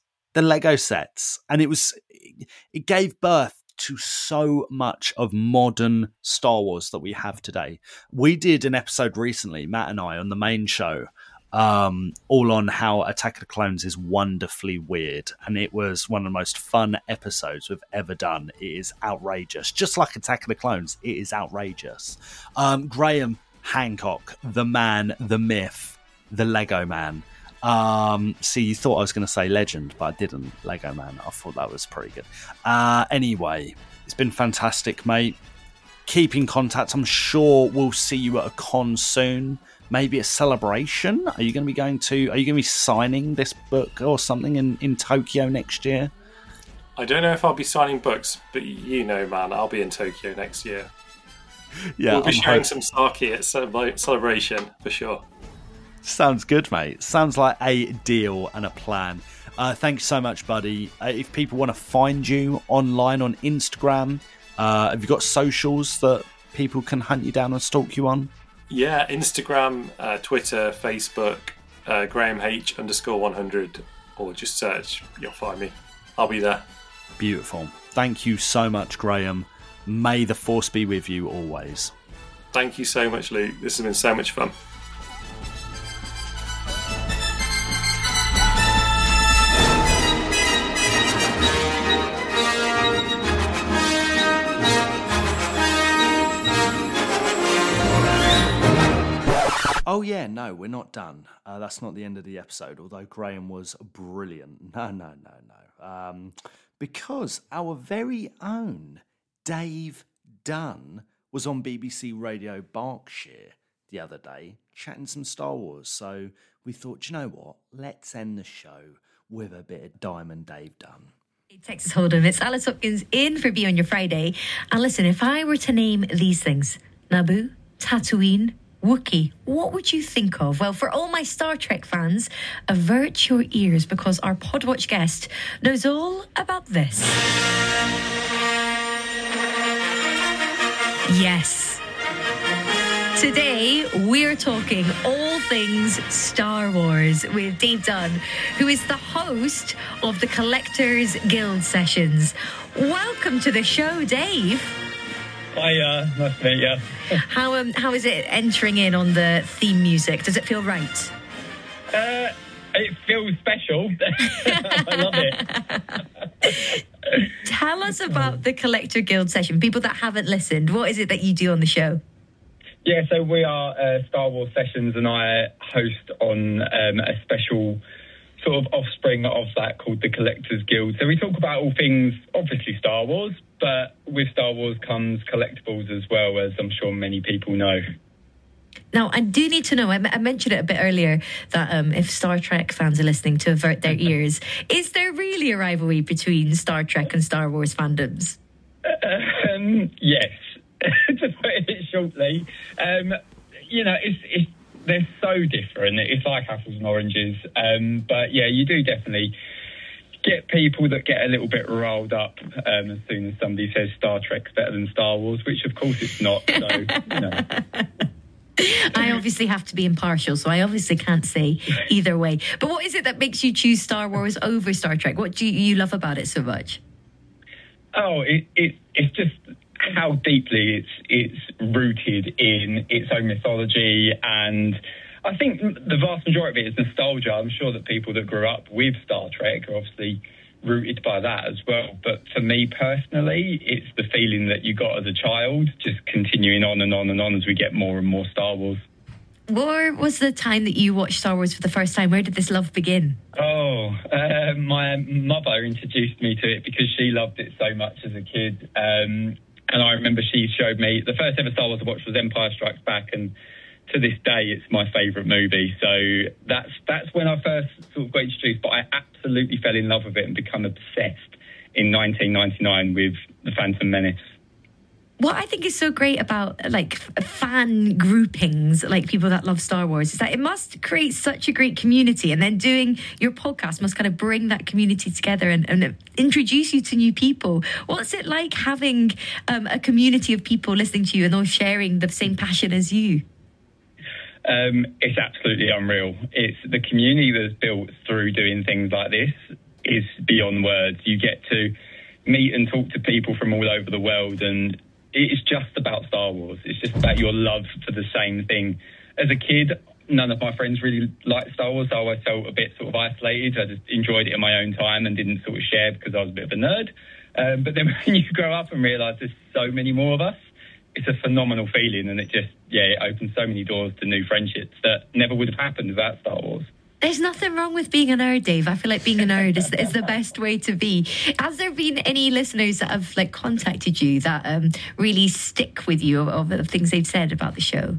And it gave birth to so much of modern Star Wars that we have today. We did an episode recently, Matt and I, on the main show, all on how Attack of the Clones is wonderfully weird, and it was one of the most fun episodes we've ever done. It is outrageous, just like Attack of the Clones. It is outrageous. Graham Hancock, the man, the myth, the Lego man. See, you thought I was going to say legend, but I didn't. Lego man. I thought that was pretty good. Anyway, it's been fantastic, mate. Keep in contact. I'm sure we'll see you at a con soon. Maybe a celebration? Are you going to be signing this book or something in Tokyo next year? I don't know if I'll be signing books, but you know, man, I'll be in Tokyo next year. Yeah, we'll be sharing some sake at Celebration for sure. Sounds good, mate. Sounds like a deal and a plan. Thanks so much, buddy. If people want to find you online on Instagram, have you got socials that people can hunt you down and stalk you on? Yeah, Instagram, Twitter, Facebook, Graham H _100, or just search. You'll find me. I'll be there. Beautiful. Thank you so much, Graham. May the force be with you always. Thank you so much, Luke. This has been so much fun. Oh, yeah, no, we're not done. That's not the end of the episode, although Graham was brilliant. No. Because our very own Dave Dunn was on BBC Radio Berkshire the other day, chatting some Star Wars. So we thought, you know what? Let's end the show with a bit of Diamond Dave Dunn. Texas Hold'em, it's Alice Hopkins in for Be On Your Friday. And listen, if I were to name these things, Naboo, Tatooine, Wookiee, what would you think of? Well, for all my Star Trek fans, avert your ears because our Podwatch guest knows all about this. Yes. Today, we're talking all things Star Wars with Dave Dunn, who is the host of the Collectors Guild Sessions. Welcome to the show, Dave. Hi, nice to meet you. How is it entering in on the theme music? Does it feel right? It feels special. I love it. Tell us about the Collector Guild session. People that haven't listened, what is it that you do on the show? Yeah, so we are Star Wars Sessions, and I host on a special sort of offspring of that called the Collectors Guild. So we talk about all things, obviously Star Wars, but with Star Wars comes collectibles as well, as I'm sure many people know. Now, I do need to know, I mentioned it a bit earlier, that if Star Trek fans are listening, to avert their ears, is there really a rivalry between Star Trek and Star Wars fandoms? Yes, to put it shortly. They're so different. It's like apples and oranges. But yeah, you do definitely get people that get a little bit riled up as soon as somebody says Star Trek's better than Star Wars, which of course it's not. So, I obviously have to be impartial, so I obviously can't say either way. But what is it that makes you choose Star Wars over Star Trek? What do you love about it so much? Oh, it's just how deeply it's rooted in its own mythology, and I think the vast majority of it is nostalgia. I'm sure that people that grew up with Star Trek are obviously rooted by that as well. But for me personally, it's the feeling that you got as a child, just continuing on and on and on as we get more and more Star Wars. Where was the time that you watched Star Wars for the first time? Where did this love begin? My mother introduced me to it because she loved it so much as a kid. And I remember she showed me, the first ever Star Wars I watched was Empire Strikes Back, and to this day it's my favourite movie. So that's when I first sort of got introduced, but I absolutely fell in love with it and become obsessed in 1999 with The Phantom Menace. What I think is so great about fan groupings, like people that love Star Wars, is that it must create such a great community, and then doing your podcast must kind of bring that community together and introduce you to new people. What's it like having a community of people listening to you and all sharing the same passion as you? It's absolutely unreal. It's the community that's built through doing things like this is beyond words. You get to meet and talk to people from all over the world, and it's just about Star Wars. It's just about your love for the same thing. As a kid, none of my friends really liked Star Wars, so I always felt a bit sort of isolated. I just enjoyed it in my own time and didn't sort of share because I was a bit of a nerd. But then when you grow up and realise there's so many more of us, it's a phenomenal feeling, and it opens so many doors to new friendships that never would have happened without Star Wars. There's nothing wrong with being a nerd, Dave. I feel like being a nerd is the best way to be. Has there been any listeners that have contacted you that really stick with you of the things they've said about the show?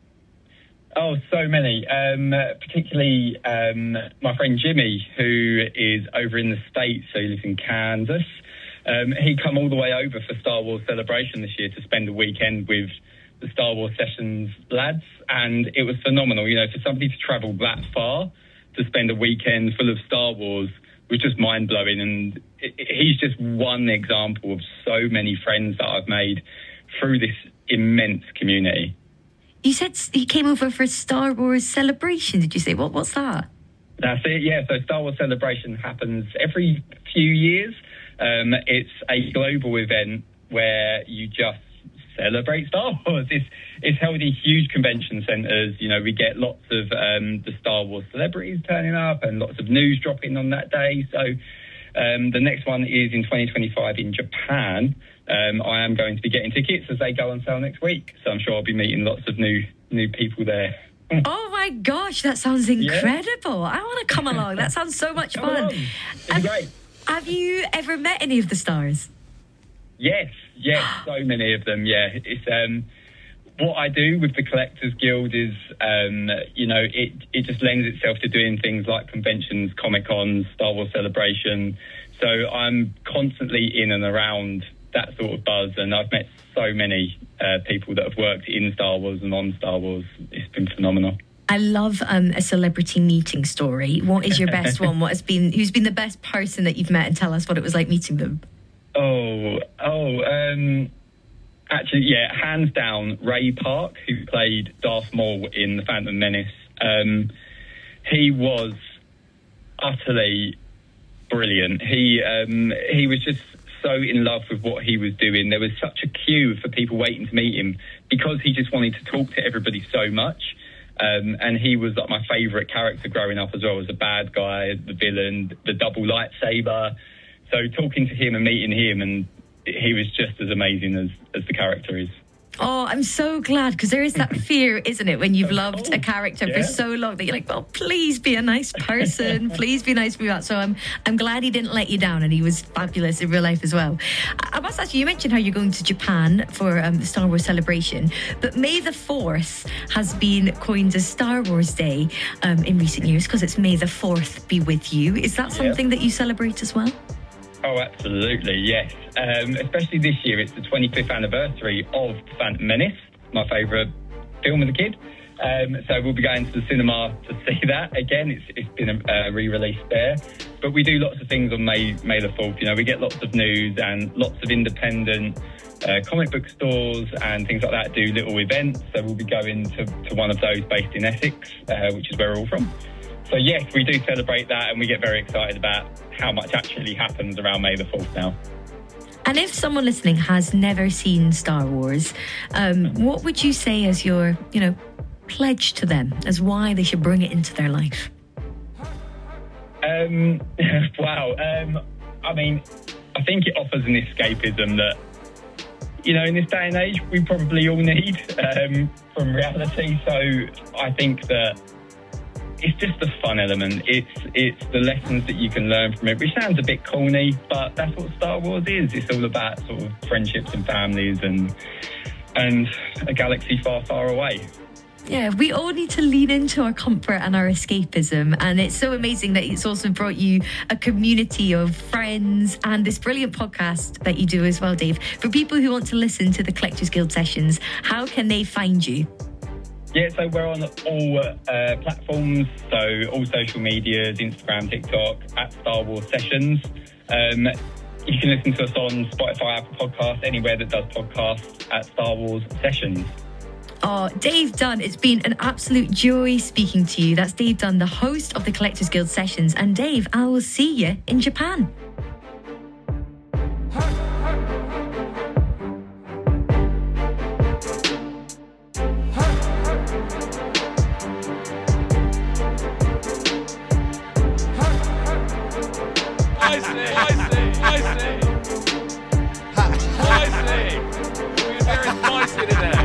Oh, so many. Particularly my friend Jimmy, who is over in the States, so he lives in Kansas. He come all the way over for Star Wars Celebration this year to spend a weekend with the Star Wars Sessions lads, and it was phenomenal. For somebody to travel that far to spend a weekend full of Star Wars was just mind-blowing, and he's just one example of so many friends that I've made through this immense community. You said he came over for Star Wars Celebration, did you say? What's that? That's it, yeah. So Star Wars Celebration happens every few years. It's a global event where you just celebrate Star Wars. It's held in huge convention centres. We get lots of the Star Wars celebrities turning up and lots of news dropping on that day. So the next one is in 2025 in Japan. I am going to be getting tickets as they go on sale next week. So I'm sure I'll be meeting lots of new people there. Oh my gosh, that sounds incredible. I want to come along. That sounds so much fun. It's great. Have you ever met any of the stars? Yes, so many of them, yeah. It's what I do with the Collectors Guild is, it just lends itself to doing things like conventions, Comic-Cons, Star Wars Celebration. So I'm constantly in and around that sort of buzz, and I've met so many people that have worked in Star Wars and on Star Wars. It's been phenomenal. I love a celebrity meeting story. What is your best one? Who's been the best person that you've met, and tell us what it was like meeting them? Actually, yeah, hands down, Ray Park, who played Darth Maul in The Phantom Menace. He was utterly brilliant. He was just so in love with what he was doing. There was such a queue for people waiting to meet him because he just wanted to talk to everybody so much. And he was like my favourite character growing up as well, as a bad guy, the villain, the double lightsaber. So talking to him and meeting him, and he was just as amazing as the character is. Oh, I'm so glad, because there is that fear, isn't it, when you've loved a character for so long that you're like, well, please be a nice person, please be nice to me. So I'm glad he didn't let you down, and he was fabulous in real life as well. I must ask you, you mentioned how you're going to Japan for the Star Wars celebration, but May the 4th has been coined as Star Wars Day in recent years, because it's May the 4th be with you. Is that something that you celebrate as well? Oh, absolutely, yes. Especially this year, it's the 25th anniversary of Phantom Menace, my favourite film as a kid. So we'll be going to the cinema to see that. Again, it's been re-released there. But we do lots of things on May the 4th. You know, we get lots of news, and lots of independent comic book stores and things like that do little events. So we'll be going to one of those based in Essex, which is where we're all from. So yes, we do celebrate that, and we get very excited about how much actually happens around May the 4th now. And if someone listening has never seen Star Wars, what would you say as your, pledge to them as why they should bring it into their life? Wow. I mean, I think it offers an escapism that, in this day and age, we probably all need from reality. So I think that it's just the fun element. It's the lessons that you can learn from it, which sounds a bit corny, but that's what Star Wars is. It's all about sort of friendships and families and a galaxy far, far away. Yeah, we all need to lean into our comfort and our escapism. And it's so amazing that it's also brought you a community of friends and this brilliant podcast that you do as well, Dave. For people who want to listen to the Collectors Guild sessions, how can they find you? Yeah, so we're on all platforms, so all social medias, Instagram, TikTok, at Star Wars Sessions. You can listen to us on Spotify, Apple Podcasts, anywhere that does podcasts, at Star Wars Sessions. Oh, Dave Dunn, it's been an absolute joy speaking to you. That's Dave Dunn, the host of the Collectors Guild Sessions. And Dave, I will see you in Japan. I see. We're very spicy today.